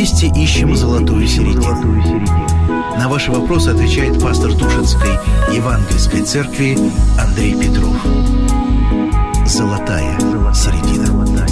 Вместе ищем золотую середину. На ваши вопросы отвечает пастор Тушинской Евангельской церкви Андрей Петров. Золотая середина.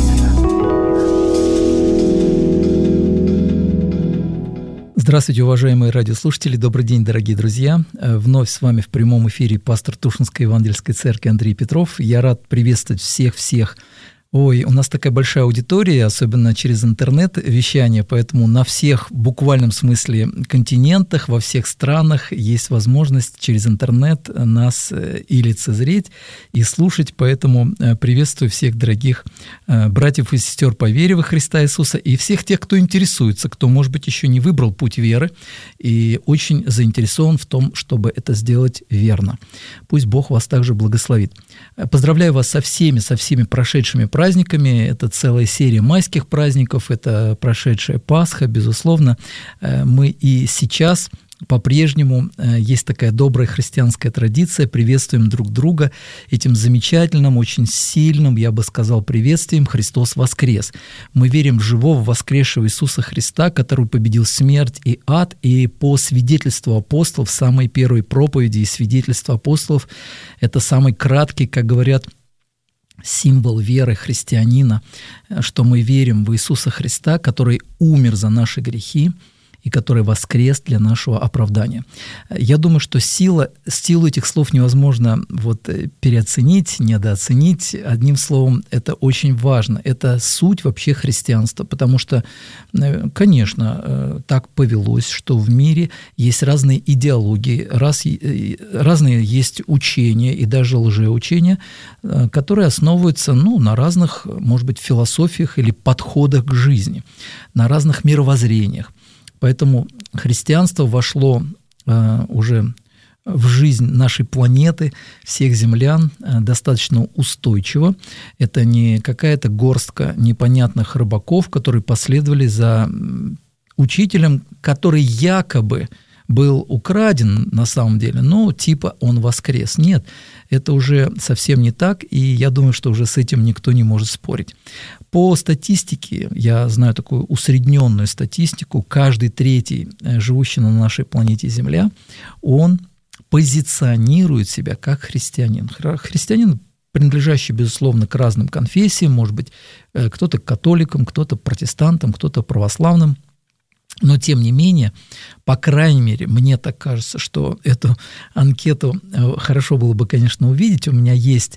Здравствуйте, уважаемые радиослушатели, добрый день, дорогие друзья. Вновь с вами в прямом эфире пастор Тушинской Евангельской церкви Андрей Петров. Я рад приветствовать всех. У нас такая большая аудитория, особенно через интернет-вещание, поэтому на всех, в буквальном смысле, континентах, во всех странах есть возможность через интернет нас и лицезреть, и слушать, поэтому приветствую всех дорогих братьев и сестер по вере во Христа Иисуса, и всех тех, кто интересуется, кто, может быть, еще не выбрал путь веры, и очень заинтересован в том, чтобы это сделать верно. Пусть Бог вас также благословит. Поздравляю вас со всеми прошедшими праздниками. Это целая серия майских праздников, это прошедшая Пасха, безусловно. Мы и сейчас по-прежнему, есть такая добрая христианская традиция, приветствуем друг друга этим замечательным, очень сильным, я бы сказал, приветствием «Христос воскрес». Мы верим в живого воскресшего Иисуса Христа, который победил смерть и ад, и по свидетельству апостолов, самой первой проповеди и свидетельства апостолов, это самый краткий, как говорят, символ веры христианина, что мы верим в Иисуса Христа, который умер за наши грехи, и который воскрес для нашего оправдания. Я думаю, что силу этих слов невозможно переоценить, недооценить. Одним словом, это очень важно. Это суть вообще христианства, потому что, конечно, так повелось, что в мире есть разные идеологии, разные есть учения и даже лжеучения, которые основываются на разных, может быть, философиях или подходах к жизни, на разных мировоззрениях. Поэтому христианство вошло уже в жизнь нашей планеты, всех землян, достаточно устойчиво. Это не какая-то горстка непонятных рыбаков, которые последовали за учителем, который якобы был украден на самом деле, но типа он воскрес. Нет, это уже совсем не так, и я думаю, что уже с этим никто не может спорить. По статистике, я знаю такую усредненную статистику, каждый третий, живущий на нашей планете Земля, он позиционирует себя как христианин. Христианин, принадлежащий, безусловно, к разным конфессиям, может быть, кто-то к католикам, кто-то протестантам, кто-то православным. Но, тем не менее, по крайней мере, мне так кажется, что эту анкету хорошо было бы, конечно, увидеть. У меня есть,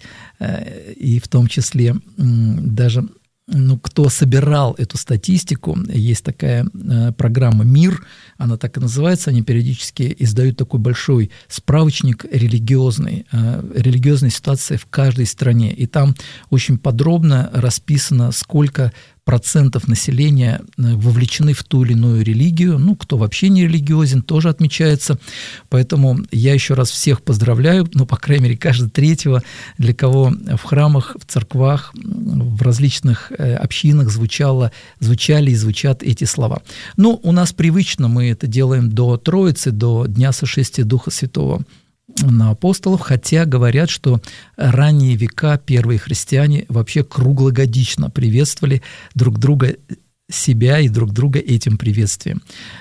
и в том числе даже, кто собирал эту статистику, есть такая программа «Мир», она так и называется, они периодически издают такой большой справочник религиозной ситуации в каждой стране. И там очень подробно расписано, сколько процентов населения вовлечены в ту или иную религию, кто вообще не религиозен, тоже отмечается. Поэтому я еще раз всех поздравляю, по крайней мере, каждого третьего, для кого в храмах, в церквах, в различных общинах звучали и звучат эти слова. У нас привычно, мы это делаем до Троицы, до Дня сошествия Духа Святого на апостолов, хотя говорят, что ранние века первые христиане вообще круглогодично приветствовали друг друга, себя и друг друга этим приветствием.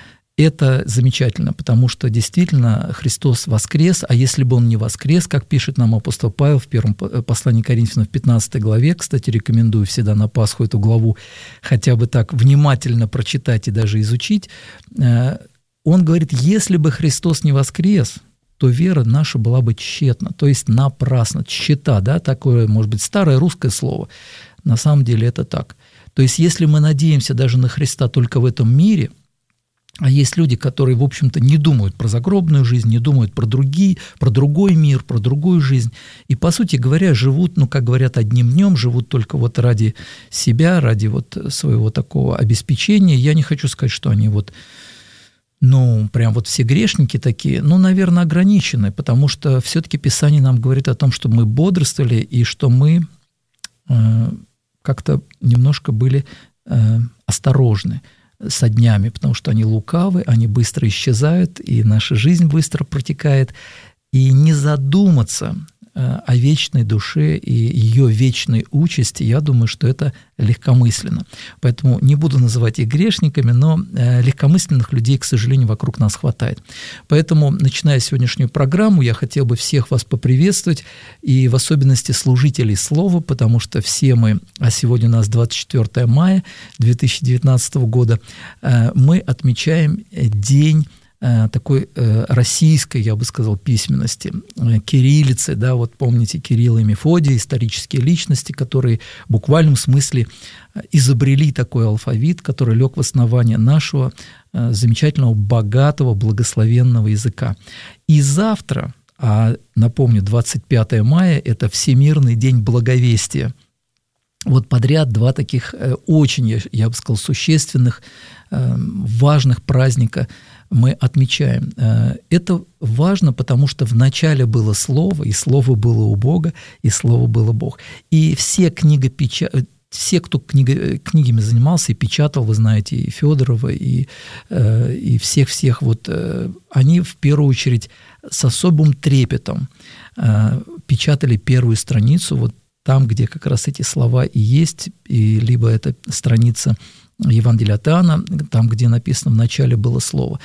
Это замечательно, потому что действительно Христос воскрес, а если бы Он не воскрес, как пишет нам апостол Павел в первом послании к Коринфянам в 15 главе, кстати, рекомендую всегда на Пасху эту главу хотя бы так внимательно прочитать и даже изучить, он говорит, если бы Христос не воскрес, то вера наша была бы тщетна, то есть напрасно, тщета, такое, может быть, старое русское слово. На самом деле это так. То есть если мы надеемся даже на Христа только в этом мире, а есть люди, которые, в общем-то, не думают про загробную жизнь, не думают про другой мир, про другую жизнь, и, по сути говоря, живут, как говорят, одним днем, живут только ради себя, ради своего такого обеспечения. Я не хочу сказать, что они прям все грешники такие, наверное, ограничены, потому что все-таки Писание нам говорит о том, что мы бодрствовали и что мы как-то немножко были осторожны со днями, потому что они лукавы, они быстро исчезают, и наша жизнь быстро протекает. И не задуматься о вечной душе и ее вечной участи, я думаю, что это легкомысленно. Поэтому не буду называть их грешниками, но легкомысленных людей, к сожалению, вокруг нас хватает. Поэтому, начиная сегодняшнюю программу, я хотел бы всех вас поприветствовать, и в особенности служителей Слова, потому что все мы, а сегодня у нас 24 мая 2019 года, мы отмечаем день такой российской, я бы сказал, письменности, кириллицы, да, вот помните Кирилл и Мефодий, исторические личности, которые в буквальном смысле изобрели такой алфавит, который лег в основание нашего замечательного, богатого, благословенного языка. И завтра, напомню, 25 мая – это Всемирный день благовестия. Вот подряд два таких очень, я бы сказал, существенных, важных праздника мы отмечаем. Это важно, потому что в начале было Слово, и Слово было у Бога, и Слово было Бог. И все кто книгами занимался и печатал, вы знаете, и Федорова, и всех-всех, вот они в первую очередь с особым трепетом печатали первую страницу, вот там, где как раз эти слова и есть, и либо это страница Евангелия от Иоанна, там, где написано «в начале было Слово».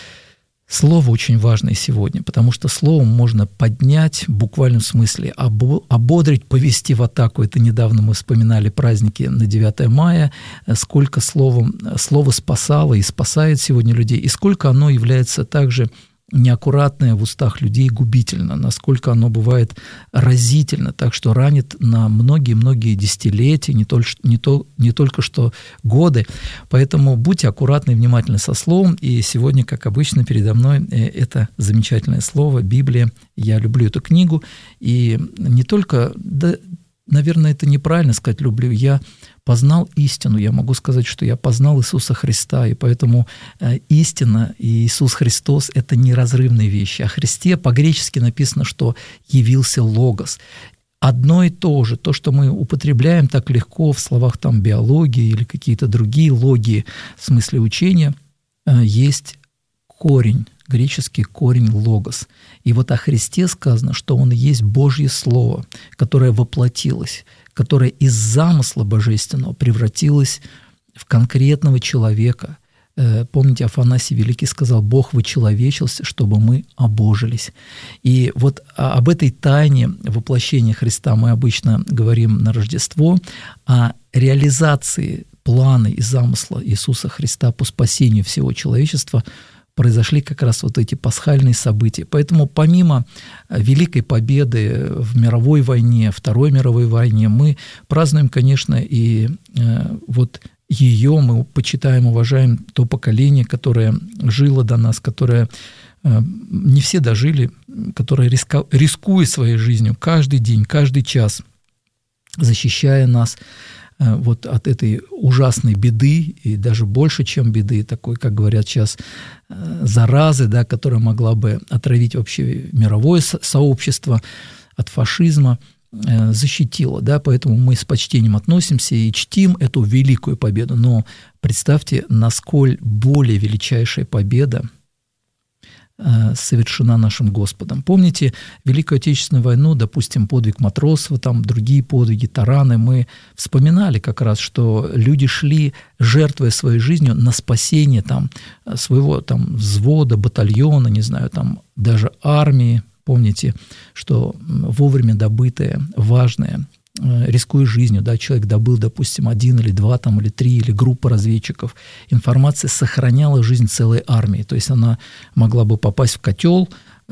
Слово очень важное сегодня, потому что словом можно поднять в буквальном смысле, ободрить, повести в атаку. Это недавно мы вспоминали праздники на 9 мая, сколько слово спасало и спасает сегодня людей, и сколько оно является также неаккуратное в устах людей губительно, насколько оно бывает разительно, так что ранит на многие-многие десятилетия, не только что годы. Поэтому будьте аккуратны и внимательны со словом. И сегодня, как обычно, передо мной это замечательное слово, Библия. Я люблю эту книгу. И не только, наверное, это неправильно сказать «люблю», я познал истину, я могу сказать, что я познал Иисуса Христа, и поэтому истина и Иисус Христос – это неразрывные вещи. О Христе по-гречески написано, что явился Логос. Одно и то же, то, что мы употребляем так легко в словах там биологии или какие-то другие логии в смысле учения, есть корень, греческий корень «логос». И вот о Христе сказано, что Он есть Божье Слово, которое воплотилось, которое из замысла божественного превратилось в конкретного человека. Помните, Афанасий Великий сказал: «Бог вычеловечился, чтобы мы обожились». И вот об этой тайне воплощения Христа мы обычно говорим на Рождество, о реализации плана и замысла Иисуса Христа по спасению всего человечества произошли как раз вот эти пасхальные события. Поэтому помимо великой победы в мировой войне, Второй мировой войне, мы празднуем, конечно, и вот ее, мы почитаем, уважаем то поколение, которое жило до нас, которое не все дожили, которое, рискуя своей жизнью каждый день, каждый час, защищая нас вот от этой ужасной беды, и даже больше, чем беды, такой, как говорят сейчас, заразы, да, которая могла бы отравить вообще мировое сообщество от фашизма, защитила, да, поэтому мы с почтением относимся и чтим эту великую победу. Но представьте, насколько более величайшая победа совершена нашим Господом. Помните Великую Отечественную войну, допустим, подвиг Матросова, там другие подвиги, тараны, мы вспоминали как раз, что люди шли, жертвуя своей жизнью на спасение там своего там взвода, батальона, не знаю, там даже армии. Помните, что вовремя добытое, важное, рискуя жизнью, да, человек добыл, допустим, 1 или 2, там, или 3, или группа разведчиков, информация сохраняла жизнь целой армии, то есть она могла бы попасть в котел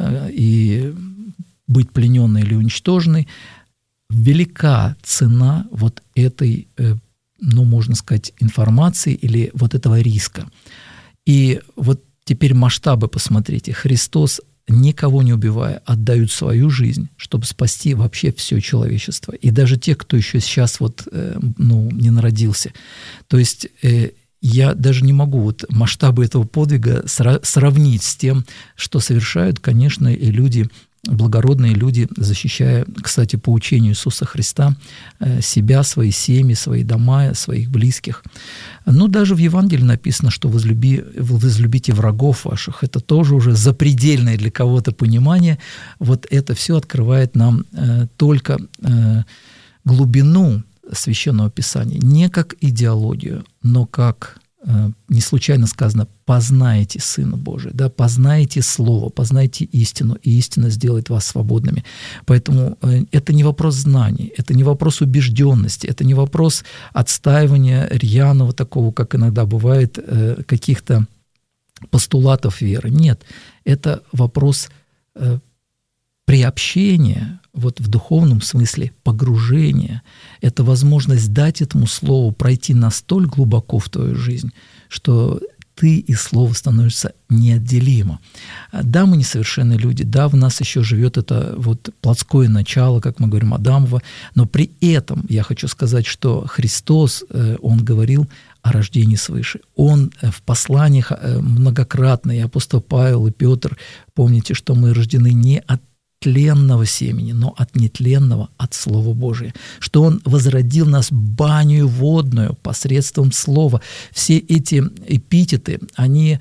и быть плененной или уничтоженной. Велика цена вот этой, ну, можно сказать, информации или вот этого риска. И вот теперь масштабы посмотрите. Христос, никого не убивая, отдают свою жизнь, чтобы спасти вообще все человечество. И даже те, кто еще сейчас вот, не народился. То есть я даже не могу вот масштабы этого подвига сравнить с тем, что совершают, конечно, и люди благородные люди, защищая, кстати, по учению Иисуса Христа, себя, свои семьи, свои дома, своих близких. Но даже в Евангелии написано, что возлюбите врагов ваших. Это тоже уже запредельное для кого-то понимание. Вот это все открывает нам только глубину Священного Писания. Не как идеологию, но как, не случайно сказано, познайте Сына Божия, да, познайте Слово, познайте истину, и истина сделает вас свободными. Поэтому это не вопрос знаний, это не вопрос убежденности, это не вопрос отстаивания рьяного такого, как иногда бывает, каких-то постулатов веры. Нет, это вопрос приобщения, вот в духовном смысле погружения. Это возможность дать этому Слову пройти настолько глубоко в твою жизнь, что ты и Слово становишься неотделимо. Да, мы несовершенные люди, да, в нас еще живет это вот плотское начало, как мы говорим, Адамово, но при этом я хочу сказать, что Христос, Он говорил о рождении свыше. Он в посланиях многократно, и апостол Павел, и Петр, помните, что мы рождены не от тленного семени, но от нетленного, от Слова Божия, что Он возродил нас баню водную посредством Слова. Все эти эпитеты, они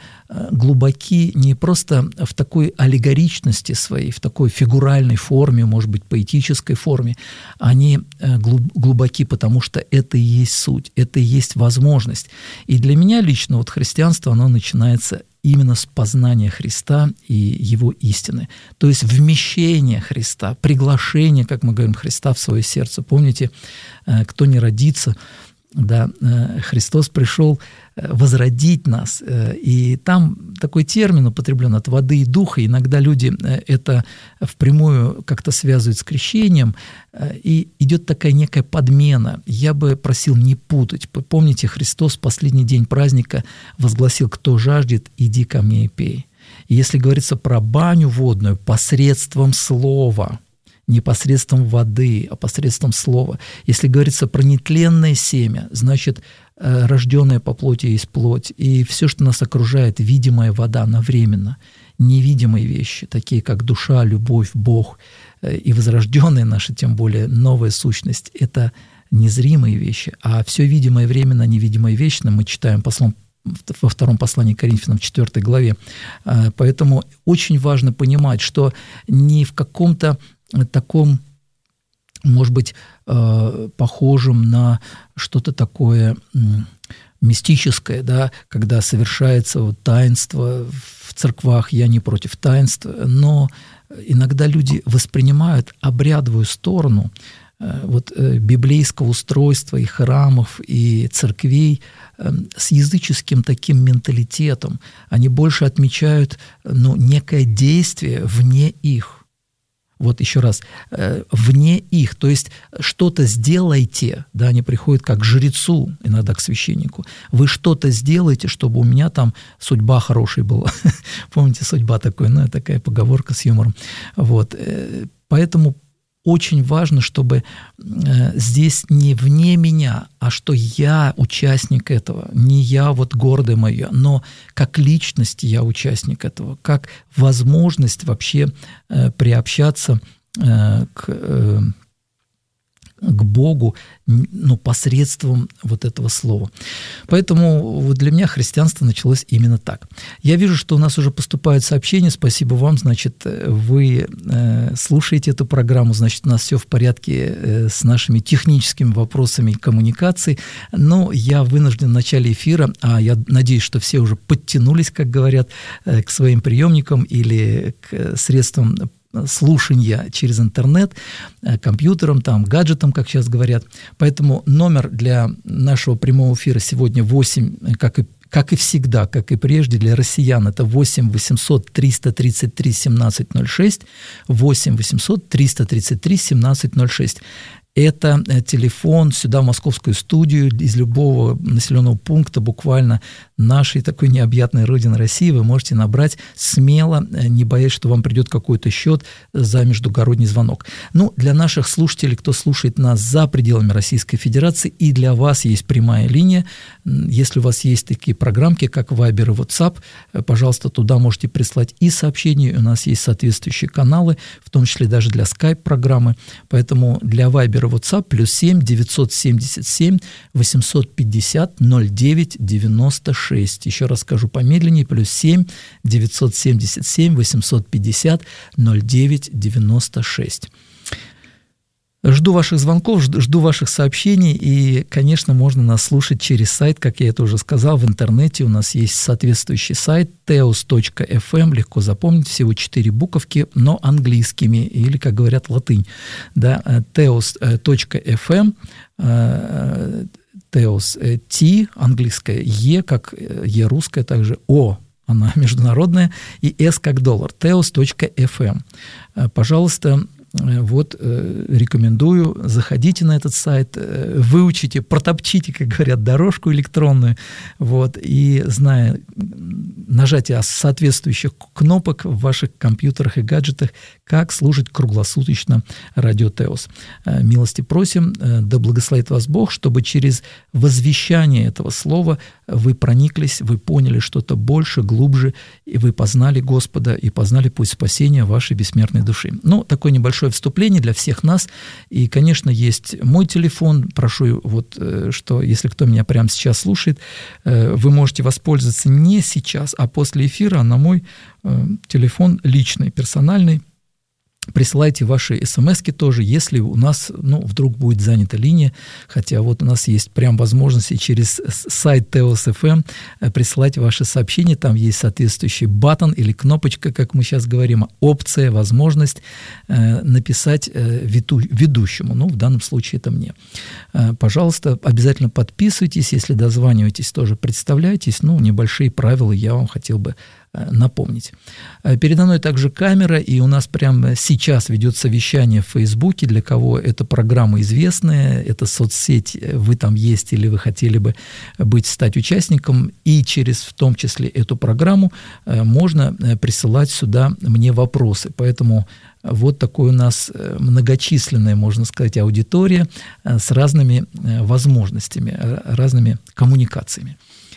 глубоки не просто в такой аллегоричности своей, в такой фигуральной форме, может быть, поэтической форме, они глубоки, потому что это и есть суть, это и есть возможность. И для меня лично вот христианство, оно начинается именно с познания Христа и Его истины. То есть вмещение Христа, приглашение, как мы говорим, Христа в свое сердце. Помните, кто не родится, да, Христос пришел возродить нас. И там такой термин употреблен от воды и духа. Иногда люди это впрямую как-то связывают с крещением, и идет такая некая подмена. Я бы просил не путать. Помните, Христос в последний день праздника возгласил: «Кто жаждет, иди ко мне и пей». И если говорится про баню водную посредством слова, не посредством воды, а посредством слова. Если говорится про нетленное семя, значит, рожденное по плоти есть плоть. И все, что нас окружает, видимая вода, она временно. Невидимые вещи, такие как душа, любовь, Бог и возрожденная наша, тем более новая сущность, это незримые вещи. А все видимое временно, невидимое вечно, мы читаем во втором послании к Коринфянам, 4 главе. Поэтому очень важно понимать, что не в каком-то таком, может быть, похожем на что-то такое мистическое, да, когда совершается вот таинство в церквах, я не против таинств, но иногда люди воспринимают обрядовую сторону вот библейского устройства и храмов, и церквей с языческим таким менталитетом. Они больше отмечают, некое действие вне их. Вот еще раз, вне их, то есть что-то сделайте, да, они приходят как к жрецу, иногда к священнику, вы что-то сделаете, чтобы у меня там судьба хорошей была. Помните, судьба такая поговорка с юмором. Вот. Поэтому очень важно, чтобы здесь не вне меня, а что я участник этого, не я вот гордое мое, но как личность я участник этого, как возможность вообще приобщаться к Богу, посредством вот этого слова. Поэтому вот для меня христианство началось именно так. Я вижу, что у нас уже поступают сообщения. Спасибо вам, значит, вы слушаете эту программу, значит, у нас все в порядке с нашими техническими вопросами коммуникации. Но я вынужден в начале эфира, а я надеюсь, что все уже подтянулись, как говорят, к своим приемникам или к средствам слушания через интернет, компьютером, гаджетом, как сейчас говорят. Поэтому номер для нашего прямого эфира сегодня 8, как и всегда, как и прежде, для россиян, это 8 800 333 1706, 8 800 333 1706. Это телефон сюда, в московскую студию, из любого населенного пункта буквально нашей такой необъятной родины России вы можете набрать смело, не боясь, что вам придет какой-то счет за междугородний звонок. Ну, для наших слушателей, кто слушает нас за пределами Российской Федерации, и для вас есть прямая линия. Если у вас есть такие программки, как Viber и WhatsApp, пожалуйста, туда можете прислать и сообщения. У нас есть соответствующие каналы, в том числе даже для Skype-программы. Поэтому для Viber и WhatsApp +7 977 850 09 96. Еще раз скажу помедленнее. +7 977 850 09 96. Жду ваших звонков, жду ваших сообщений, и, конечно, можно нас слушать через сайт, как я это уже сказал, в интернете. У нас есть соответствующий сайт teos.fm, легко запомнить, всего 4 буковки, но английскими, или, как говорят, латынь. Да, teos.fm, Teos, T, английское, E, как E русское, также O, она международная, и S как доллар, teos.fm. Пожалуйста, вот рекомендую, заходите на этот сайт, выучите, протопчите, как говорят, дорожку электронную, вот, и зная нажатие соответствующих кнопок в ваших компьютерах и гаджетах, как служить круглосуточно радио Теос. Милости просим, да благословит вас Бог, чтобы через возвещание этого слова вы прониклись, вы поняли что-то больше, глубже, и вы познали Господа, и познали путь спасения вашей бессмертной души. Ну, такое небольшое вступление для всех нас, и, конечно, есть мой телефон, прошу, вот, что если кто меня прямо сейчас слушает, вы можете воспользоваться не сейчас, а после эфира на мой телефон личный, персональный. Присылайте ваши смски тоже, если у нас, вдруг будет занята линия, хотя вот у нас есть прям возможности через сайт Teos.fm присылать ваши сообщения, там есть соответствующий баттон или кнопочка, как мы сейчас говорим, опция, возможность написать ведущему, в данном случае это мне. Пожалуйста, обязательно подписывайтесь, если дозваниваетесь, тоже представляйтесь, небольшие правила я вам хотел бы напомнить. Передо мной также камера, и у нас прямо сейчас ведется вещание в Фейсбуке. Для кого эта программа известная, это соцсеть, вы там есть или вы хотели бы стать участником, и через в том числе эту программу можно присылать сюда мне вопросы. Поэтому вот такой у нас многочисленная, можно сказать, аудитория с разными возможностями, разными коммуникациями.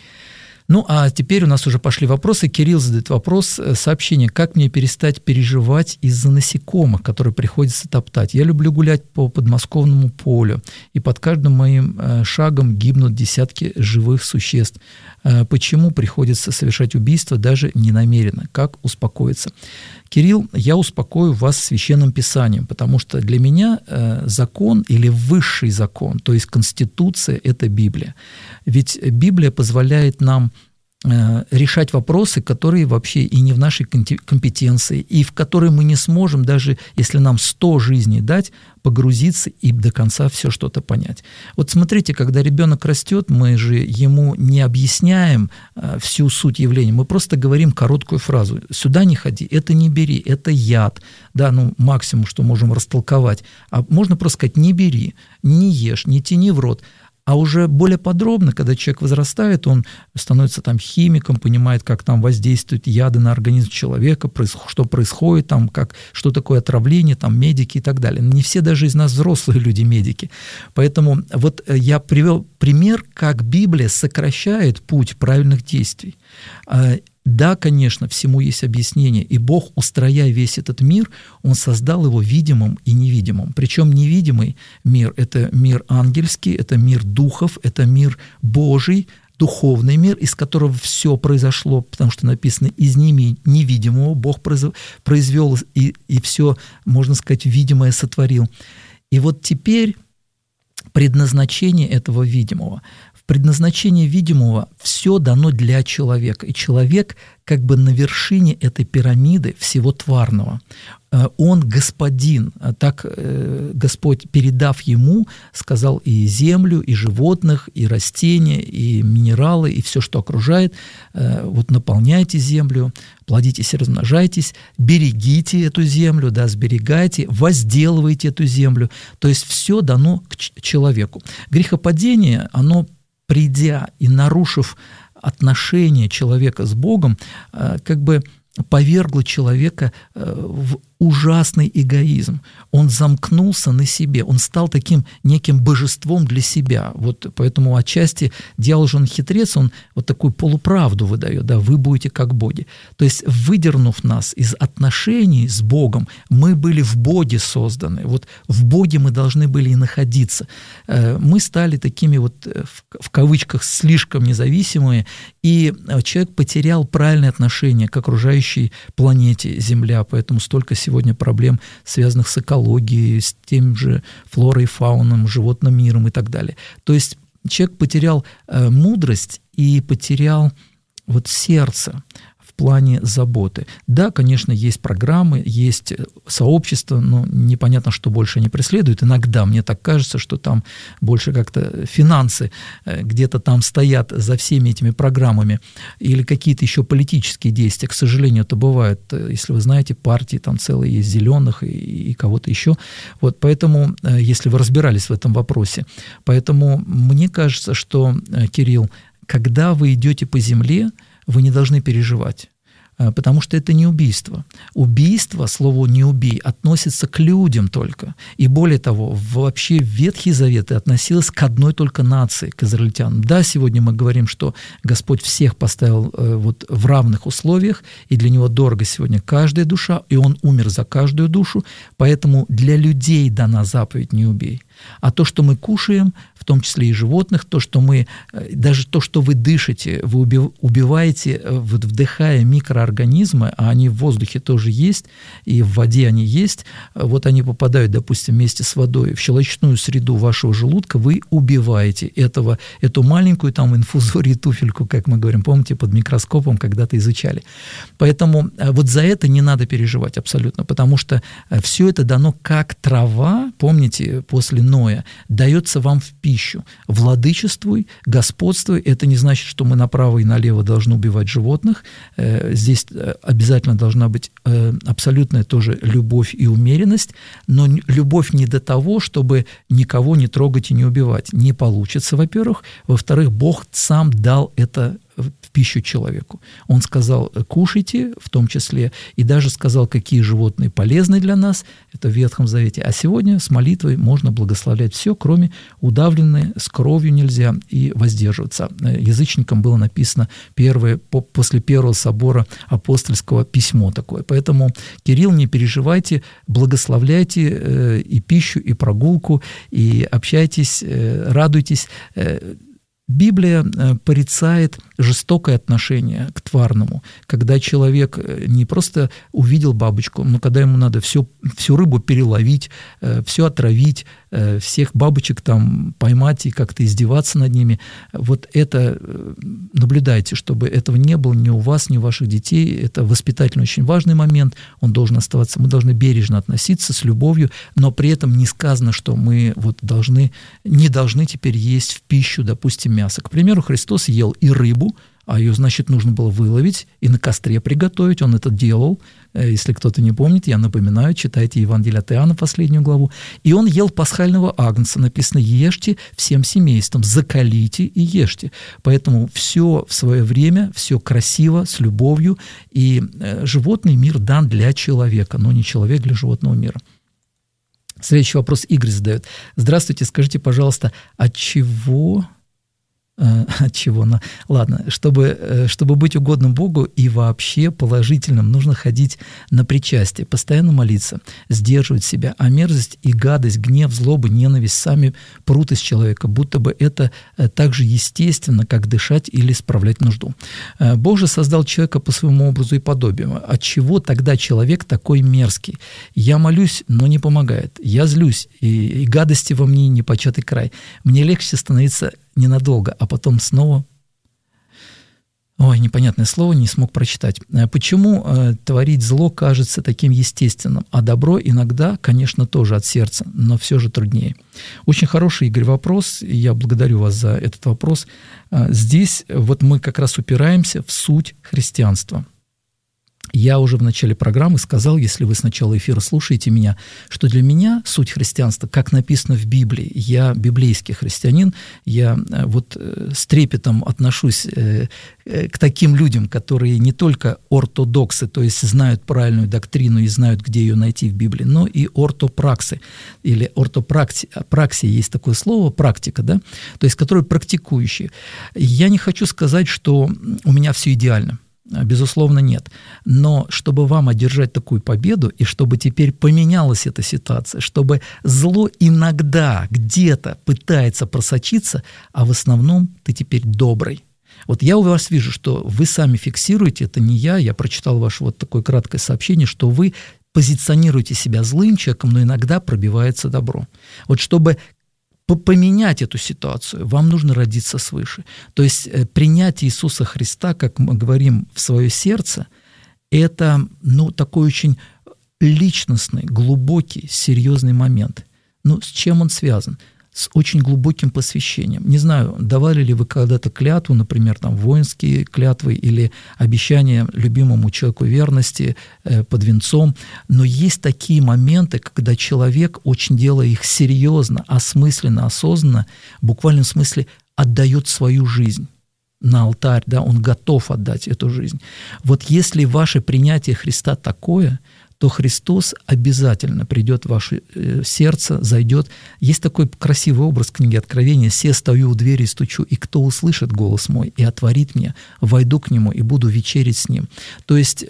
Ну, а теперь у нас уже пошли вопросы. Кирилл задает вопрос, сообщение: как мне перестать переживать из-за насекомых, которые приходится топтать? Я люблю гулять по подмосковному полю, и под каждым моим шагом гибнут десятки живых существ. Почему приходится совершать убийство даже ненамеренно? Как успокоиться? Кирилл, я успокою вас Священным Писанием, потому что для меня закон или высший закон, то есть Конституция, это Библия. Ведь Библия позволяет нам решать вопросы, которые вообще и не в нашей компетенции, и в которые мы не сможем, даже если нам 100 жизней дать, погрузиться и до конца все что-то понять. Вот смотрите, когда ребенок растет, мы же ему не объясняем всю суть явления, мы просто говорим короткую фразу: «Сюда не ходи, это не бери, это яд». Да, максимум, что можем растолковать. А можно просто сказать: «Не бери, не ешь, не тяни в рот». А уже более подробно, когда человек возрастает, он становится там химиком, понимает, как там воздействуют яды на организм человека, что происходит, там, что такое отравление, там, медики и так далее. Не все даже из нас взрослые люди медики. Поэтому вот я привел пример, как Библия сокращает путь правильных действий. Да, конечно, всему есть объяснение, и Бог, устрояя весь этот мир, Он создал его видимым и невидимым. Причем невидимый мир – это мир ангельский, это мир духов, это мир Божий, духовный мир, из которого все произошло, потому что написано: из невидимого Бог произвел и все, можно сказать, видимое сотворил. И вот теперь предназначение этого видимого. в предназначении видимого все дано для человека, и человек как бы на вершине этой пирамиды всего тварного. Он господин, так Господь, передав ему, сказал и землю, и животных, и растения, и минералы, и все, что окружает. Вот наполняйте землю, плодитесь и размножайтесь, берегите эту землю, да, сберегайте, возделывайте эту землю. То есть все дано к человеку. Грехопадение, оно, придя и нарушив отношение человека с Богом, как бы повергло человека в ужасный эгоизм. Он замкнулся на себе, он стал таким неким божеством для себя. Вот поэтому отчасти дьявол же он хитрец, он вот такую полуправду выдает, да, вы будете как боги. То есть, выдернув нас из отношений с Богом, мы были в Боге созданы. Вот в Боге мы должны были и находиться. Мы стали такими вот, в кавычках, слишком независимые, и человек потерял правильное отношение к окружающей планете Земля, поэтому столько сегодня проблем, связанных с экологией, с тем же флорой и фауном, животным миром и так далее. То есть человек потерял мудрость и потерял вот сердце в плане заботы. Да, конечно, есть программы, есть сообщества, но непонятно, что больше они преследуют. Иногда мне так кажется, что там больше как-то финансы где-то там стоят за всеми этими программами, или какие-то еще политические действия. К сожалению, это бывает. Если вы знаете, партии там целые есть, зеленых и кого-то еще. Вот поэтому, если вы разбирались в этом вопросе, поэтому мне кажется, что, Кирилл, когда вы идете по земле, вы не должны переживать, потому что это не убийство. Убийство, слово «не убей», относится к людям только. И более того, вообще Ветхий Завет относилось к одной только нации, к израильтянам. Да, сегодня мы говорим, что Господь всех поставил вот в равных условиях, и для Него дорого сегодня каждая душа, и Он умер за каждую душу, поэтому для людей дана заповедь «не убей». А то, что мы кушаем, в том числе и животных, то, что мы, даже то, что вы дышите, вы убиваете, вдыхая микроорганизмы, а они в воздухе тоже есть, и в воде они есть, вот они попадают, допустим, вместе с водой в щелочную среду вашего желудка, вы убиваете эту маленькую там инфузорию туфельку, как мы говорим, помните, под микроскопом когда-то изучали. Поэтому вот за это не надо переживать абсолютно, потому что все это дано как трава, помните, после Ноя, дается вам в пищу. Владычествуй, господствуй. Это не значит, что мы направо и налево должны убивать животных. Здесь обязательно должна быть абсолютная тоже любовь и умеренность, но любовь не до того, чтобы никого не трогать и не убивать. Не получится, во-первых. Во-вторых, Бог сам дал это в пищу человеку. Он сказал, кушайте, в том числе, и даже сказал, какие животные полезны для нас, это в Ветхом Завете. А сегодня с молитвой можно благословлять все, кроме удавленной, с кровью нельзя и воздерживаться. Язычникам было написано после первого собора апостольского письмо такое. Поэтому, Кирилл, не переживайте, благословляйте и пищу, и прогулку, и общайтесь, радуйтесь. Библия порицает жестокое отношение к тварному, когда человек не просто увидел бабочку, но когда ему надо всю рыбу переловить, все отравить, всех бабочек там поймать и как-то издеваться над ними. Вот это наблюдайте, чтобы этого не было ни у вас, ни у ваших детей. Это воспитательно очень важный момент, он должен оставаться, мы должны бережно относиться с любовью, но при этом не сказано, что мы вот не должны теперь есть в пищу, допустим, мясо. К примеру, Христос ел и рыбу, а ее, значит, нужно было выловить и на костре приготовить. Он это делал. Если кто-то не помнит, я напоминаю, читайте Евангелие от Иоанна, последнюю главу. И он ел пасхального агнца. Написано, ешьте всем семейством, закалите и ешьте. Поэтому все в свое время, все красиво, с любовью. И животный мир дан для человека, но не человек для животного мира. Следующий вопрос Игорь задает. Здравствуйте, скажите, пожалуйста, от чего... Ладно, чтобы быть угодным Богу и вообще положительным, нужно ходить на причастие, постоянно молиться, сдерживать себя, а мерзость и гадость, гнев, злоба, ненависть сами прут из человека, будто бы это так же естественно, как дышать или справлять нужду. Бог же создал человека по своему образу и подобию. Отчего тогда человек такой мерзкий? Я молюсь, но не помогает. Я злюсь, и гадости во мне непочатый край. Мне легче становиться ненадолго, а потом снова... Ой, непонятное слово, не смог прочитать. Почему творить зло кажется таким естественным, а добро иногда, конечно, тоже от сердца, но все же труднее? Очень хороший, Игорь, вопрос, и я благодарю вас за этот вопрос. Здесь вот мы как раз упираемся в суть христианства. Я уже в начале программы сказал, если вы с начала эфира слушаете меня, что для меня суть христианства, как написано в Библии, я библейский христианин, я вот с трепетом отношусь к таким людям, которые не только ортодоксы, то есть знают правильную доктрину и знают, где ее найти в Библии, но и ортопраксы, или ортопраксия, есть такое слово, практика, да, то есть которые практикующие. Я не хочу сказать, что у меня все идеально. Безусловно, нет. Но чтобы вам одержать такую победу, и чтобы теперь поменялась эта ситуация, чтобы зло иногда где-то пытается просочиться, а в основном ты теперь добрый. Вот я у вас вижу, что вы сами фиксируете, это не я прочитал ваше вот такое краткое сообщение, что вы позиционируете себя злым человеком, но иногда пробивается добро. Вот чтобы поменять эту ситуацию, вам нужно родиться свыше. То есть принять Иисуса Христа, как мы говорим, в свое сердце, это такой очень личностный, глубокий, серьезный момент. С чем он связан? С очень глубоким посвящением. Не знаю, давали ли вы когда-то клятву, например, воинские клятвы или обещания любимому человеку верности под венцом, но есть такие моменты, когда человек, очень делая их серьезно, осмысленно, осознанно, в буквальном смысле отдает свою жизнь на алтарь, да, он готов отдать эту жизнь. Вот если ваше принятие Христа такое, то Христос обязательно придет в ваше сердце, зайдет. Есть такой красивый образ книги Откровения: «Се стою у двери и стучу, и кто услышит голос мой и отворит мне, войду к нему и буду вечерить с ним». То есть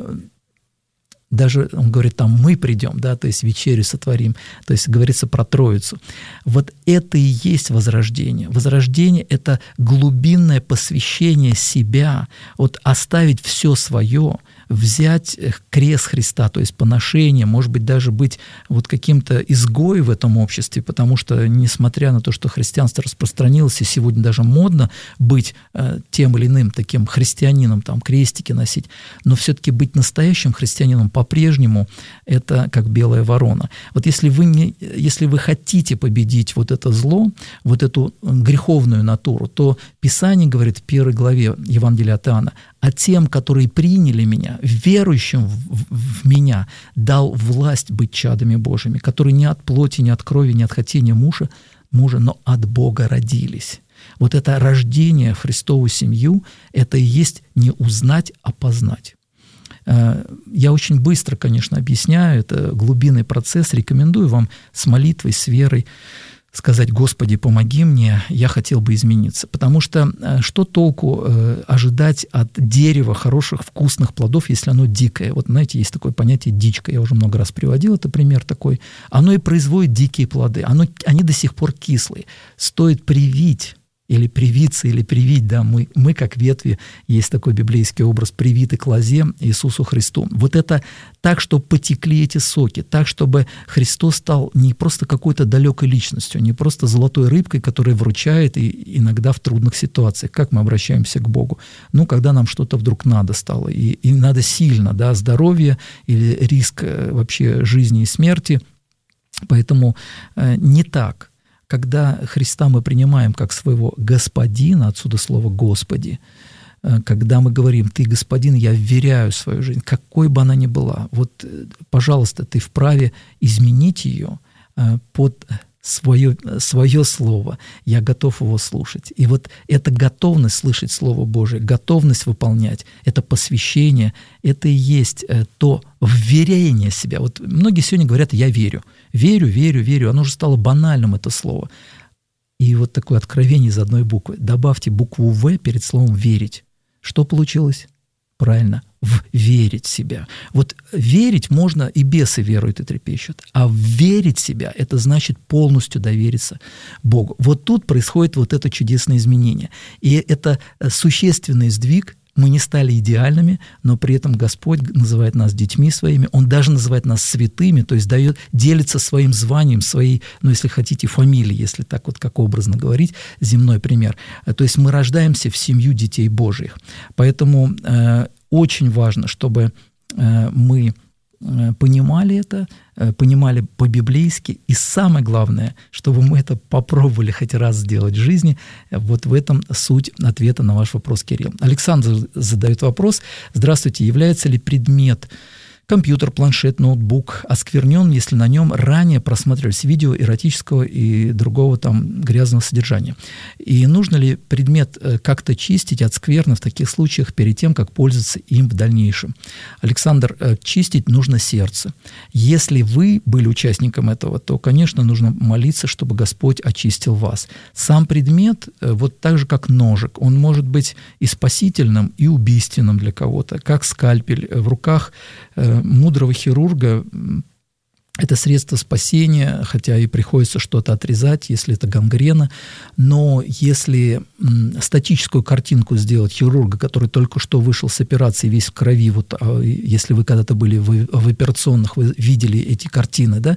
даже, он говорит, мы придем, да, то есть вечерю сотворим, то есть говорится про Троицу. Вот это и есть возрождение. Возрождение – это глубинное посвящение себя, вот оставить все свое, взять крест Христа, то есть поношение, может быть, даже быть вот каким-то изгоем в этом обществе, потому что, несмотря на то, что христианство распространилось, и сегодня даже модно быть тем или иным таким христианином, крестики носить, но все-таки быть настоящим христианином по-прежнему – это как белая ворона. Вот если вы хотите победить вот это зло, вот эту греховную натуру, то Писание говорит в 1 главе Евангелия от Иоанна: «А тем, которые приняли меня, верующим в меня, дал власть быть чадами Божьими, которые не от плоти, не от крови, не от хотения мужа, но от Бога родились». Вот это рождение в Христову семью – это и есть не узнать, а познать. Я очень быстро, конечно, объясняю, это глубинный процесс, рекомендую вам с молитвой, с верой сказать: «Господи, помоги мне, я хотел бы измениться». Потому что что толку ожидать от дерева хороших, вкусных плодов, если оно дикое? Вот знаете, есть такое понятие дичка, я уже много раз приводил, это пример такой. Оно и производит дикие плоды, они до сих пор кислые. Стоит привить, или привиться, или привить, да, мы как ветви, есть такой библейский образ, привиты к лозе Иисусу Христу. Вот это так, чтобы потекли эти соки, так, чтобы Христос стал не просто какой-то далекой личностью, не просто золотой рыбкой, которая вручает и иногда в трудных ситуациях. Как мы обращаемся к Богу? Когда нам что-то вдруг надо стало, и надо сильно, да, здоровье или риск вообще жизни и смерти. Поэтому не так. Когда Христа мы принимаем как своего Господина, отсюда слово «Господи», когда мы говорим: «Ты, Господин, я вверяю свою жизнь, какой бы она ни была, вот, пожалуйста, ты вправе изменить ее под свое слово, я готов его слушать». И вот эта готовность слышать Слово Божие, готовность выполнять, это посвящение, это и есть то вверение себя. Вот многие сегодня говорят: «Я верю». Верю. Оно уже стало банальным, это слово. И вот такое откровение из одной буквы. Добавьте букву «В» перед словом «верить». Что получилось? Правильно, верить в себя. Вот верить можно, и бесы веруют и трепещут, а верить в себя – это значит полностью довериться Богу. Вот тут происходит вот это чудесное изменение. И это существенный сдвиг мы не стали идеальными, но при этом Господь называет нас детьми своими, Он даже называет нас святыми, то есть делится своим званием, своей, если хотите, фамилией, если так вот как образно говорить, земной пример. То есть мы рождаемся в семью детей Божьих. Поэтому очень важно, чтобы мы понимали это, понимали по-библейски, и самое главное, чтобы мы это попробовали хоть раз сделать в жизни. Вот в этом суть ответа на ваш вопрос, Кирилл. Александр задает вопрос: здравствуйте, является ли предмет компьютер, планшет, ноутбук осквернен, если на нем ранее просматривались видео эротического и другого там грязного содержания? И нужно ли предмет как-то чистить от скверны в таких случаях перед тем, как пользоваться им в дальнейшем? Александр, чистить нужно сердце. Если вы были участником этого, то, конечно, нужно молиться, чтобы Господь очистил вас. Сам предмет, вот так же, как ножик, он может быть и спасительным, и убийственным для кого-то, как скальпель в руках мудрого хирурга. Это средство спасения, хотя и приходится что-то отрезать, если это гангрена. Но если статическую картинку сделать хирурга, который только что вышел с операции, весь в крови, вот, если вы когда-то были в операционных, вы видели эти картины, да,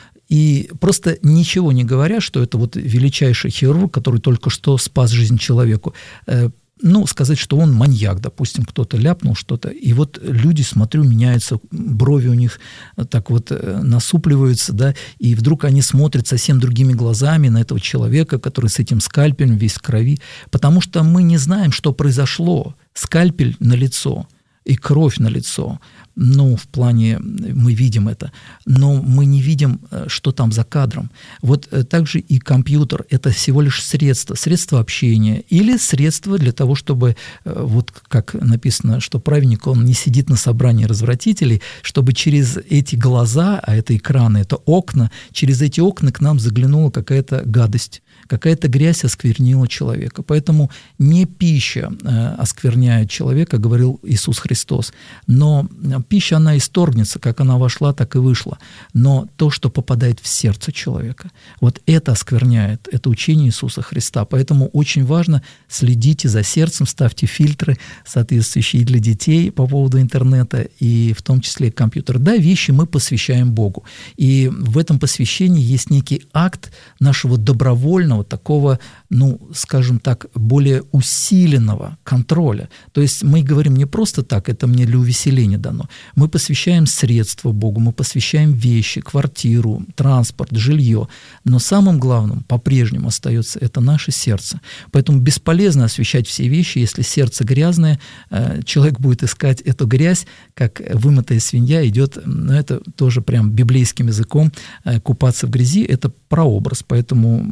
и просто ничего не говоря, что это вот величайший хирург, который только что спас жизнь человеку, сказать, что он маньяк, допустим, кто-то ляпнул что-то, и вот люди, смотрю, меняются, брови у них так вот насупливаются, да, и вдруг они смотрят совсем другими глазами на этого человека, который с этим скальпелем весь в крови, потому что мы не знаем, что произошло. Скальпель на лицо и кровь на лицо, в плане мы видим это, но мы не видим, что там за кадром. Вот также и компьютер – это всего лишь средство общения или средство для того, чтобы, вот как написано, что праведник, он не сидит на собрании развратителей, чтобы через эти глаза, а это экраны, это окна, через эти окна к нам заглянула какая-то гадость, какая-то грязь осквернила человека. Поэтому не пища оскверняет человека, говорил Иисус Христос, но пища, она исторгнется, как она вошла, так и вышла. Но то, что попадает в сердце человека, вот это оскверняет, это учение Иисуса Христа. Поэтому очень важно, следите за сердцем, ставьте фильтры, соответствующие для детей по поводу интернета, и в том числе компьютер. Да, вещи мы посвящаем Богу. И в этом посвящении есть некий акт нашего добровольного, такого, скажем так, более усиленного контроля. То есть мы говорим не просто так, это мне для увеселения дано. Мы посвящаем средства Богу, мы посвящаем вещи, квартиру, транспорт, жилье. Но самым главным по-прежнему остается это наше сердце. Поэтому бесполезно освящать все вещи, если сердце грязное, человек будет искать эту грязь, как вымытая свинья идет, это тоже прям библейским языком, купаться в грязи, это прообраз, поэтому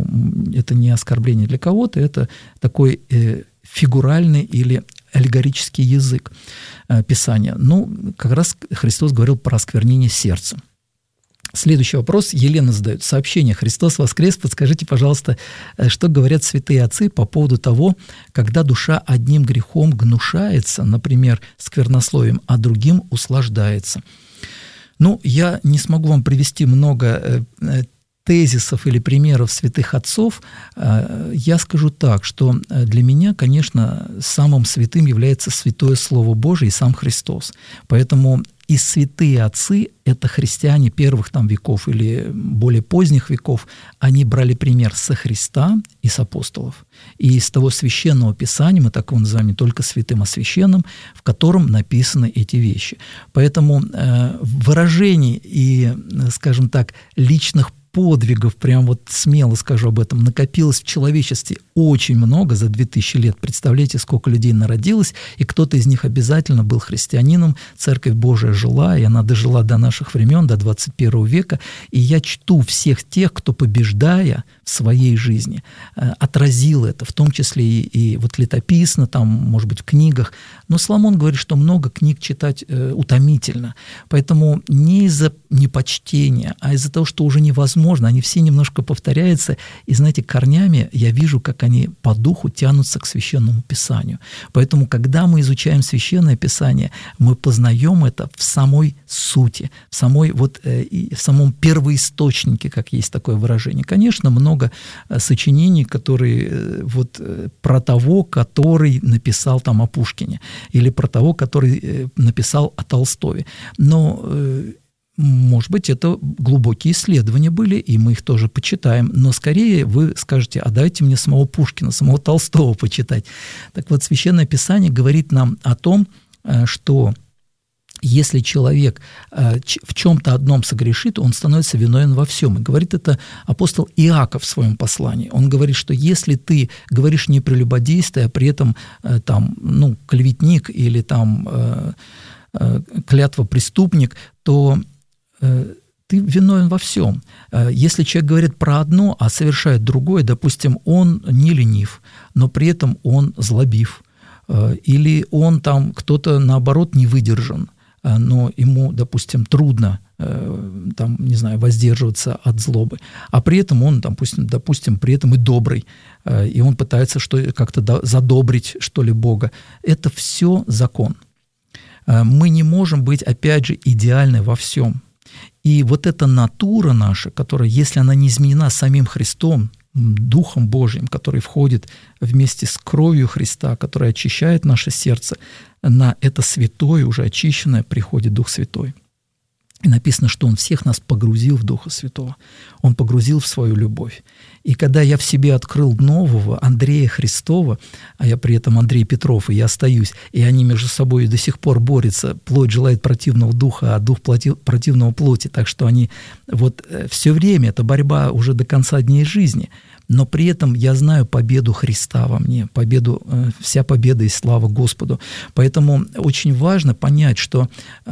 это не оскорбление для кого-то, это такой фигуральный или аллегорический язык Писания. Как раз Христос говорил про осквернение сердца. Следующий вопрос. Елена задает сообщение: «Христос воскрес, подскажите, пожалуйста, что говорят святые отцы по поводу того, когда душа одним грехом гнушается, например, сквернословием, а другим услаждается?» Я не смогу вам привести много тезисов или примеров святых отцов. Я скажу так, что для меня, конечно, самым святым является Святое Слово Божие и сам Христос. Поэтому и святые отцы, это христиане первых веков или более поздних веков, они брали пример со Христа и с апостолов. И из того священного писания, мы так его называем не только святым, а священным, в котором написаны эти вещи. Поэтому выражений и, скажем так, личных подвигов, прям вот смело скажу об этом, накопилось в человечестве очень много за 2000 лет. Представляете, сколько людей народилось, и кто-то из них обязательно был христианином, Церковь Божия жила, и она дожила до наших времен, до 21 века, и я чту всех тех, кто, побеждая в своей жизни, отразил это, в том числе и вот летописно, там, может быть, в книгах. Но Соломон говорит, что много книг читать утомительно, поэтому не из-за непочтения, а из-за того, что уже невозможно невозможно, они все немножко повторяются, и, знаете, корнями я вижу, как они по духу тянутся к Священному Писанию. Поэтому, когда мы изучаем Священное Писание, мы познаем это в самой сути, в самом первоисточнике, как есть такое выражение. Конечно, много сочинений, которые про того, который написал там о Пушкине, или про того, который написал о Толстове. Но, может быть, это глубокие исследования были, и мы их тоже почитаем, но скорее вы скажете: а дайте мне самого Пушкина, самого Толстого почитать. Так вот, Священное Писание говорит нам о том, что если человек в чем-то одном согрешит, он становится виновен во всем. И говорит это апостол Иаков в своем послании. Он говорит, что если ты говоришь не прелюбодействие, а при этом клеветник или клятвопреступник, то ты виновен во всем. Если человек говорит про одно, а совершает другое, допустим, он не ленив, но при этом он злобив, или он кто-то, наоборот, не выдержан, но ему, допустим, трудно воздерживаться от злобы, а при этом он, допустим, при этом и добрый, и он пытается как-то задобрить, что ли, Бога. Это все закон. Мы не можем быть, опять же, идеальны во всем. И вот эта натура наша, которая, если она не изменена самим Христом, Духом Божьим, который входит вместе с кровью Христа, которая очищает наше сердце, на это святое, уже очищенное, приходит Дух Святой. И написано, что Он всех нас погрузил в Духа Святого. Он погрузил в свою любовь. И когда я в себе открыл нового Андрея Христова, а я при этом Андрей Петров, и я остаюсь, и они между собой до сих пор борются, плоть желает противного духа, а дух противного плоти, так что они все время, это борьба уже до конца дней жизни. Но при этом я знаю победу Христа во мне, вся победа и слава Господу. Поэтому очень важно понять, что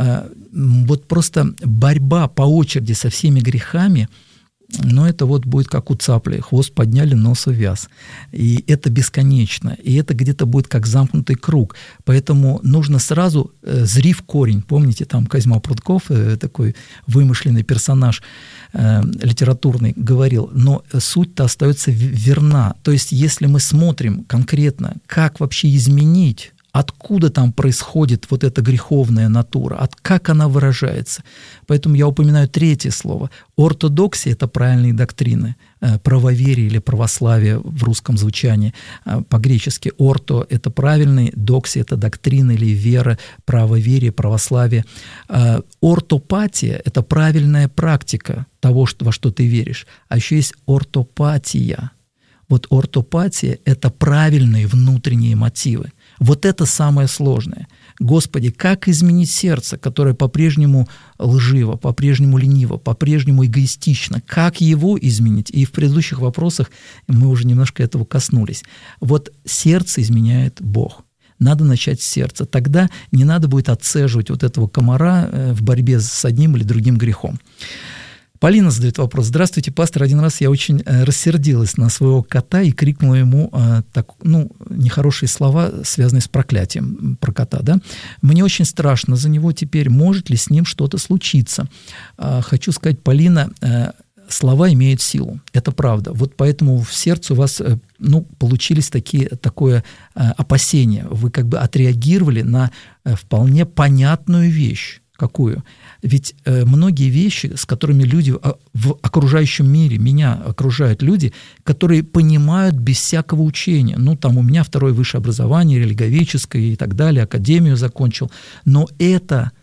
просто борьба по очереди со всеми грехами, это будет как у цапли: хвост подняли, нос увяз. И это бесконечно, и это где-то будет как замкнутый круг. Поэтому нужно сразу зри в корень. Помните, там Козьма Прутков, такой вымышленный персонаж литературный, говорил, но суть-то остается верна. То есть если мы смотрим конкретно, как вообще изменить, откуда там происходит эта греховная натура, как она выражается. Поэтому я упоминаю третье слово. Ортодоксия – это правильные доктрины, правоверие или православие в русском звучании. По-гречески орто – это правильный, доксия – это доктрина или вера, правоверие, православие. Ортопатия – это правильная практика того, во что ты веришь. А еще есть ортопатия. Ортопатия – это правильные внутренние мотивы. Это самое сложное. Господи, как изменить сердце, которое по-прежнему лживо, по-прежнему лениво, по-прежнему эгоистично? Как его изменить? И в предыдущих вопросах мы уже немножко этого коснулись. Сердце изменяет Бог. Надо начать с сердца. Тогда не надо будет отцеживать этого комара в борьбе с одним или другим грехом. Полина задает вопрос. Здравствуйте, пастор. Один раз я очень рассердилась на своего кота и крикнула ему нехорошие слова, связанные с проклятием про кота. Да? Мне очень страшно за него теперь. Может ли с ним что-то случиться? Хочу сказать, Полина, слова имеют силу. Это правда. Поэтому в сердце у вас получились такое опасение. Вы отреагировали на вполне понятную вещь. Какую? Ведь многие вещи, с которыми люди в окружающем мире, меня окружают люди, которые понимают без всякого учения. У меня второе высшее образование, религовеческое и так далее, академию закончил. Но это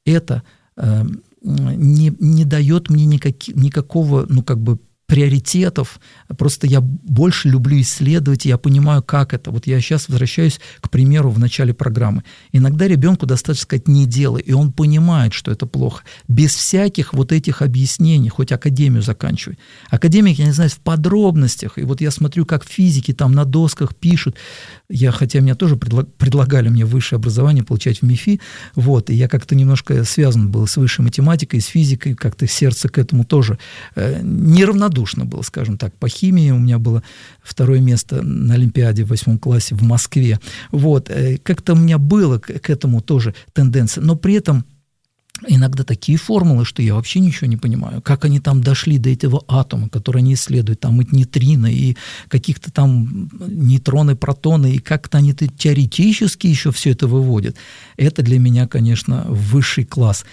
не дает мне никакого, приоритетов. Просто я больше люблю исследовать, и я понимаю, как это. Я сейчас возвращаюсь к примеру в начале программы. Иногда ребенку достаточно сказать «не делай», и он понимает, что это плохо. Без всяких этих объяснений, хоть академию заканчивай. Академик, я не знаю, в подробностях. И я смотрю, как физики там на досках пишут. Хотя меня тоже предлагали мне высшее образование получать в МИФИ, и я как-то немножко связан был с высшей математикой, с физикой, как-то сердце к этому тоже неравнодушно было, скажем так. По химии у меня было второе место на Олимпиаде в 8 классе в Москве. Как-то у меня было к этому тоже тенденция. Но при этом иногда такие формулы, что я вообще ничего не понимаю. Как они там дошли до этого атома, который они исследуют, там и нейтрино, и каких-то там нейтроны, протоны, и как-то они теоретически еще все это выводят. Это для меня, конечно, высший класс.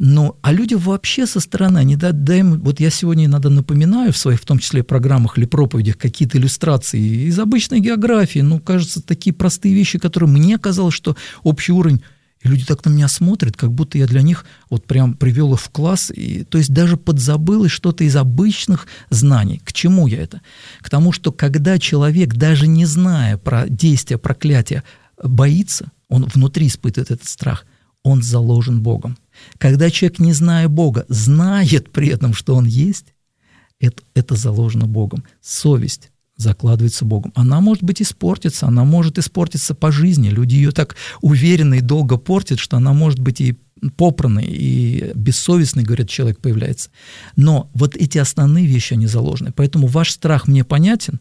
А люди вообще со стороны, они вот я сегодня иногда напоминаю в своих, в том числе, программах или проповедях, какие-то иллюстрации из обычной географии, кажется, такие простые вещи, которые мне казалось, что общий уровень. И люди так на меня смотрят, как будто я для них вот прям привел их в класс, то есть даже подзабылось что-то из обычных знаний. К чему я это? К тому, что когда человек, даже не зная про действие проклятия, боится, он внутри испытывает этот страх, он заложен Богом. Когда человек, не зная Бога, знает при этом, что он есть, это заложено Богом. Совесть закладывается Богом. Она может быть испортится, она может испортиться по жизни. Люди ее так уверенно и долго портят, что она может быть и попранной, и бессовестной, говорят, человек появляется. Но вот эти основные вещи, они заложены. Поэтому ваш страх мне понятен.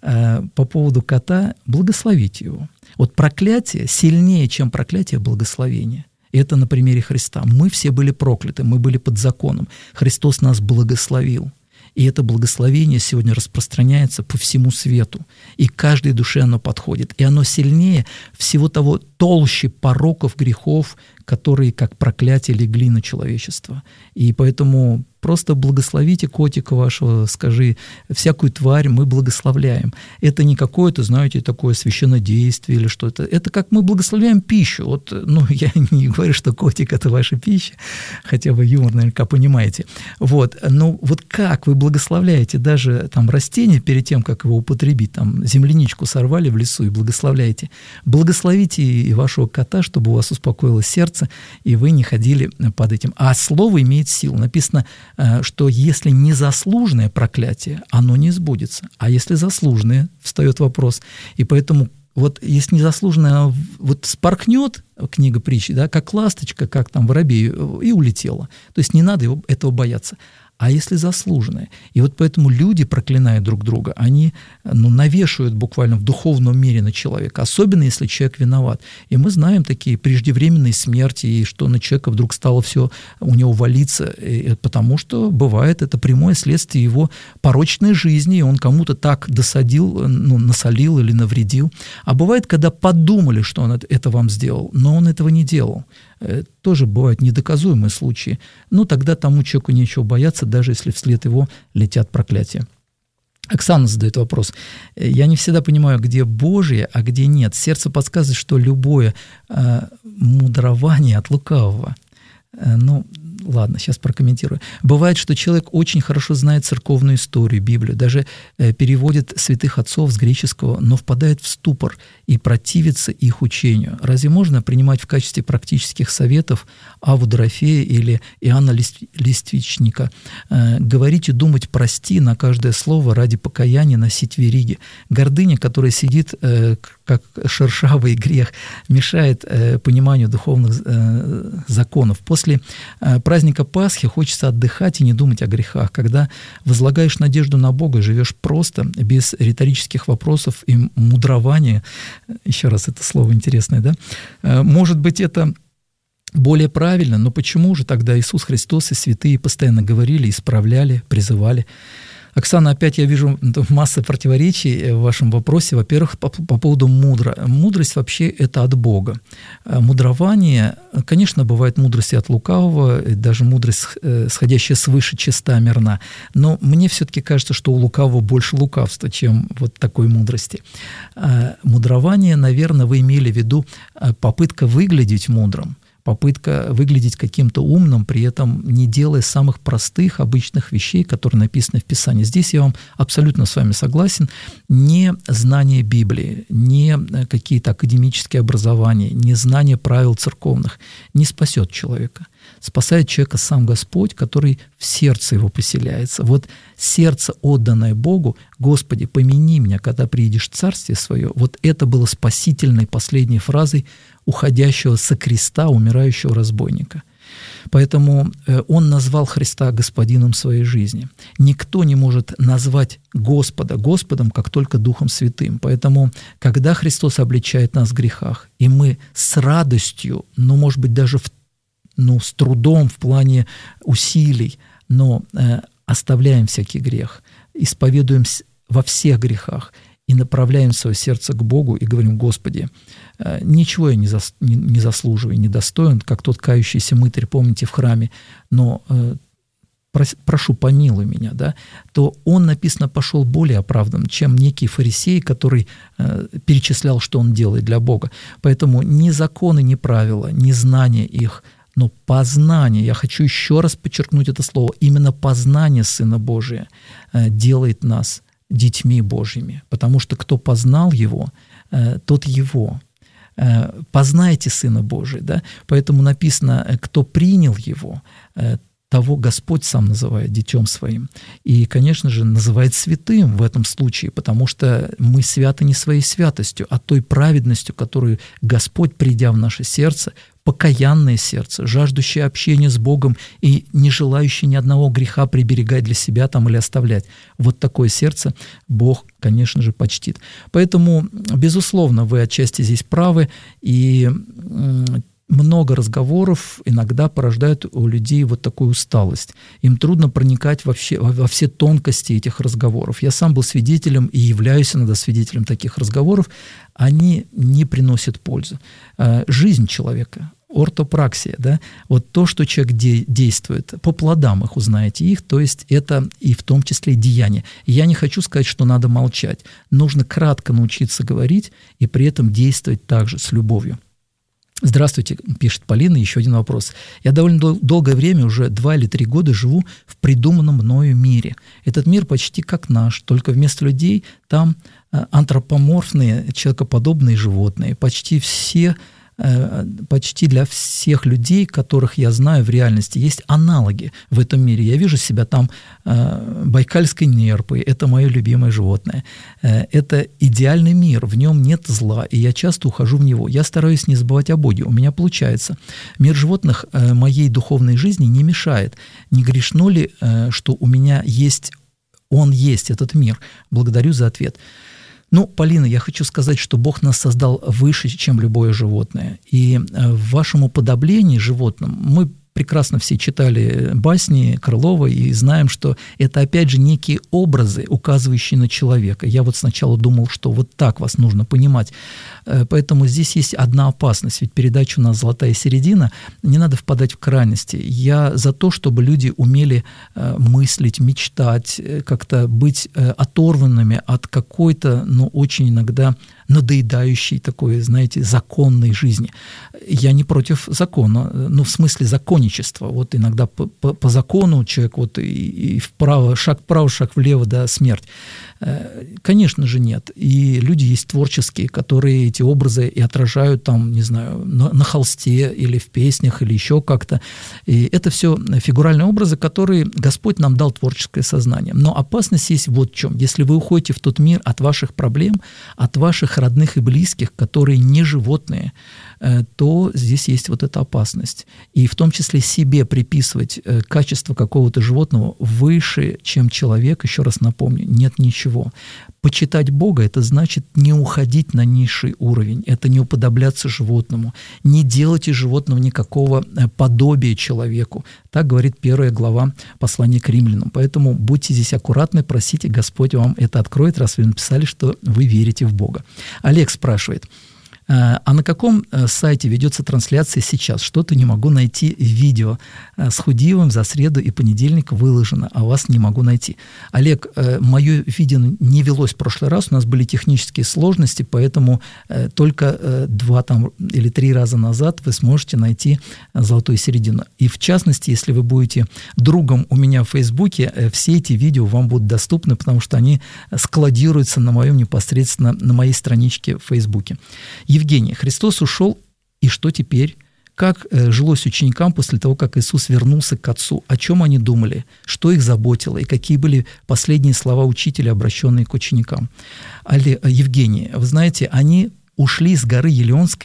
По поводу кота, благословите его. Вот проклятие сильнее, чем проклятие, благословение. Это на примере Христа. Мы все были прокляты, мы были под законом. Христос нас благословил. И это благословение сегодня распространяется по всему свету. И каждой душе оно подходит. И оно сильнее всего того, толще пороков, грехов, которые, как проклятие, легли на человечество. И поэтому просто благословите котика вашего, скажи, всякую тварь мы благословляем. Это не какое-то, знаете, такое священнодействие или что-то. Это как мы благословляем пищу. Вот, я не говорю, что котик – это ваша пища, хотя вы юмор наверняка понимаете. Вот, вот как вы благословляете даже там растение перед тем, как его употребить, там земляничку сорвали в лесу и благословляете. Благословите и вашего кота, чтобы у вас успокоилось сердце, и вы не ходили под этим. А слово имеет силу. Написано, что если незаслуженное проклятие, оно не сбудется. А если заслуженное, встает вопрос. И поэтому вот если незаслуженное вот споркнет, книга притчи, да, как ласточка, как там воробей, и улетела. То есть не надо этого бояться. А если заслуженное? И вот поэтому люди, проклиная друг друга, они навешивают буквально в духовном мире на человека, особенно если человек виноват. И мы знаем такие преждевременные смерти, и что на человека вдруг стало все у него валиться, потому что бывает это прямое следствие его порочной жизни, и он кому-то так досадил, насолил или навредил. А бывает, когда подумали, что он это вам сделал, но он этого не делал. Тоже бывают недоказуемые случаи. Тогда тому человеку нечего бояться, даже если вслед его летят проклятия. Оксана задает вопрос. Я не всегда понимаю, где Божие, а где нет. Сердце подсказывает, что любое мудрование от лукавого. Ладно, сейчас прокомментирую. Бывает, что человек очень хорошо знает церковную историю, Библию, даже переводит святых отцов с греческого, но впадает в ступор и противится их учению. Разве можно принимать в качестве практических советов Аву Дорофея или Иоанна Листвичника? Говорить и думать «прости» на каждое слово ради покаяния, носить вериги. Гордыня, которая сидит как шершавый грех, мешает пониманию духовных законов. После праздника Пасхи хочется отдыхать и не думать о грехах. Когда возлагаешь надежду на Бога, живешь просто, без риторических вопросов и мудрования, еще раз это слово интересное, да? Может быть, это более правильно, но почему же тогда Иисус Христос и святые постоянно говорили, исправляли, призывали? Оксана, опять я вижу массу противоречий в вашем вопросе. Во-первых, по поводу мудрость вообще это от Бога. Мудрование, конечно, бывает мудрость от лукавого, даже мудрость, сходящая свыше, чиста, мирна. Но мне все-таки кажется, что у лукавого больше лукавства, чем вот такой мудрости. Мудрование, наверное, вы имели в виду попытка выглядеть мудрым. Попытка выглядеть каким-то умным, при этом не делая самых простых, обычных вещей, которые написаны в Писании. Здесь я вам абсолютно с вами согласен. Не знание Библии, не какие-то академические образования, не знание правил церковных не спасет человека. Спасает человека сам Господь, который в сердце его поселяется. Вот сердце, отданное Богу, «Господи, помяни меня, когда приедешь в Царствие Свое», вот это было спасительной последней фразой уходящего со креста умирающего разбойника. Поэтому он назвал Христа Господином своей жизни. Никто не может назвать Господа Господом, как только Духом Святым. Поэтому, когда Христос обличает нас в грехах, и мы с радостью, может быть, даже с трудом в плане усилий, но оставляем всякий грех, исповедуем во всех грехах и направляем свое сердце к Богу и говорим: Господи, ничего я не заслуживаю, не достоин, как тот кающийся мытарь, помните, в храме, но прошу, помилуй меня, да, то он, написано, пошел более оправдан, чем некий фарисей, который перечислял, что он делает для Бога. Поэтому ни законы, ни правила, ни знания их, но познание, я хочу еще раз подчеркнуть это слово, именно познание Сына Божия делает нас детьми Божьими, потому что кто познал Его, тот Его. Познайте Сына Божия, да? Поэтому написано, кто принял Его, того Господь сам называет детем своим. И, конечно же, называет святым в этом случае, потому что мы святы не своей святостью, а той праведностью, которую Господь, придя в наше сердце, покаянное сердце, жаждущее общения с Богом и не желающее ни одного греха приберегать для себя там или оставлять. Вот такое сердце Бог, конечно же, почтит. Поэтому, безусловно, вы отчасти здесь правы, и много разговоров иногда порождают у людей вот такую усталость. Им трудно проникать во все тонкости этих разговоров. Я сам был свидетелем и являюсь иногда свидетелем таких разговоров. Они не приносят пользы. Жизнь человека, ортопраксия, да, вот то, что человек действует, по плодам их узнаете их, то есть это и в том числе деяния. И я не хочу сказать, что надо молчать. Нужно кратко научиться говорить и при этом действовать также с любовью. Здравствуйте, пишет Полина, еще один вопрос. Я довольно долгое время, уже 2 или 3 года живу в придуманном мною мире. Этот мир почти как наш, только вместо людей там антропоморфные, человекоподобные животные. Почти для всех людей, которых я знаю в реальности, есть аналоги в этом мире. Я вижу себя там байкальской нерпой, это мое любимое животное. Это идеальный мир, в нем нет зла, и я часто ухожу в него. Я стараюсь не забывать о Боге, у меня получается. Мир животных моей духовной жизни не мешает. Не грешно ли, что у меня есть, он есть, этот мир? Благодарю за ответ. Полина, я хочу сказать, что Бог нас создал выше, чем любое животное. И в вашем уподоблении животным мы прекрасно все читали басни Крылова и знаем, что это, опять же, некие образы, указывающие на человека. Я вот сначала думал, что вот так вас нужно понимать. Поэтому здесь есть одна опасность, ведь передача у нас «Золотая середина», не надо впадать в крайности. Я за то, чтобы люди умели мыслить, мечтать, как-то быть оторванными от какой-то, очень иногда надоедающей такой, знаете, законной жизни. Я не против закона, в смысле законничества. Вот иногда по закону человек вот и вправо, шаг влево, да, смерть. Конечно же, нет. И люди есть творческие, которые эти образы и отражают там, не знаю, на холсте или в песнях, или еще как-то. И это все фигуральные образы, которые Господь нам дал творческое сознание. Но опасность есть вот в чем. Если вы уходите в тот мир от ваших проблем, от ваших родных и близких, которые не животные, то здесь есть вот эта опасность. И в том числе себе приписывать качество какого-то животного выше, чем человек, еще раз напомню, нет ничего. Почитать Бога – это значит не уходить на низший уровень, это не уподобляться животному, не делать из животного никакого подобия человеку. Так говорит 1 глава послания к римлянам. Поэтому будьте здесь аккуратны, просите, Господь вам это откроет, раз вы написали, что вы верите в Бога. Олег спрашивает: а на каком сайте ведется трансляция сейчас? Что-то не могу найти видео. С Худиевым за среду и понедельник выложено, а вас не могу найти. Олег, мое видео не велось в прошлый раз, у нас были технические сложности, поэтому только 2 или 3 раза назад вы сможете найти «Золотую середину». И в частности, если вы будете другом у меня в Фейсбуке, все эти видео вам будут доступны, потому что они складируются на моей страничке в Фейсбуке. Евгений, Христос ушел, и что теперь? Как жилось ученикам после того, как Иисус вернулся к Отцу? О чем они думали? Что их заботило? И какие были последние слова учителя, обращенные к ученикам? Евгений, вы знаете, они ушли с горы Елеонской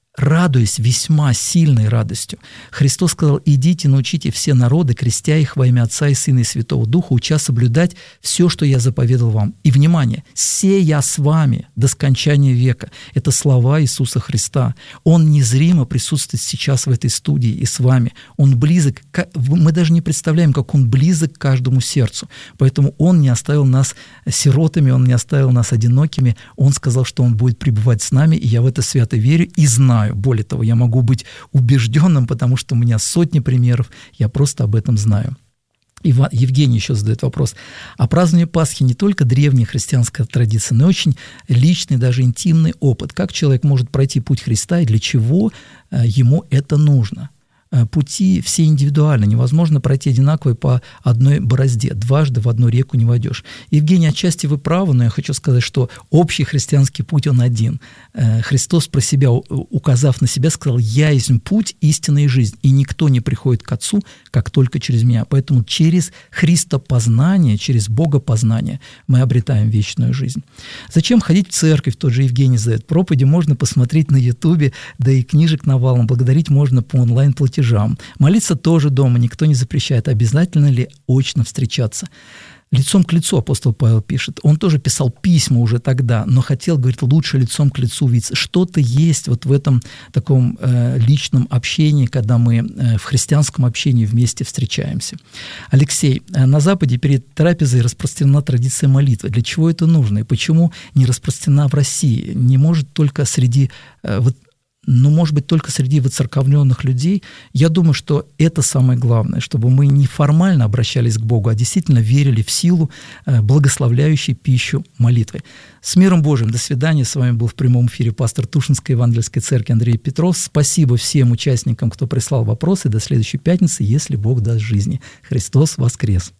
радуясь весьма сильной радостью. Христос сказал: «Идите, научите все народы, крестя их во имя Отца и Сына и Святого Духа, уча соблюдать все, что я заповедал вам». И, внимание, «се я с вами до скончания века». Это слова Иисуса Христа. Он незримо присутствует сейчас в этой студии и с вами. Он близок, мы даже не представляем, как Он близок к каждому сердцу. Поэтому Он не оставил нас сиротами, Он не оставил нас одинокими. Он сказал, что Он будет пребывать с нами, и я в это свято верю и знаю. Более того, я могу быть убежденным, потому что у меня сотни примеров, я просто об этом знаю. Евгений еще задает вопрос. А празднование Пасхи не только древняя христианская традиция, но и очень личный, даже интимный опыт. Как человек может пройти путь Христа и для чего ему это нужно? Пути все индивидуальны, невозможно пройти одинаково по одной борозде, дважды в одну реку не войдешь. Евгений, отчасти вы правы, но я хочу сказать, что общий христианский путь, он один. Христос про себя, указав на себя, сказал: «Я есть путь, истина и жизнь, и никто не приходит к Отцу, как только через меня». Поэтому через Христопознание, через Богопознание мы обретаем вечную жизнь. Зачем ходить в церковь? Тот же Евгений задает. Проповеди можно посмотреть на Ютубе, да и книжек навалом, благодарить можно по онлайн-платежам. Молиться тоже дома никто не запрещает. Обязательно ли очно встречаться? Лицом к лицу апостол Павел пишет. Он тоже писал письма уже тогда, но хотел, говорит, лучше лицом к лицу видеться. Что-то есть вот в этом таком личном общении, когда мы в христианском общении вместе встречаемся. Алексей, на Западе перед трапезой распространена традиция молитвы. Для чего это нужно и почему не распространена в России? Не может только среди может быть, только среди воцерковленных людей. Я думаю, что это самое главное, чтобы мы не формально обращались к Богу, а действительно верили в силу благословляющей пищу молитвы. С миром Божьим. До свидания. С вами был в прямом эфире пастор Тушинской Евангельской церкви Андрей Петров. Спасибо всем участникам, кто прислал вопросы. До следующей пятницы, если Бог даст жизни. Христос воскрес!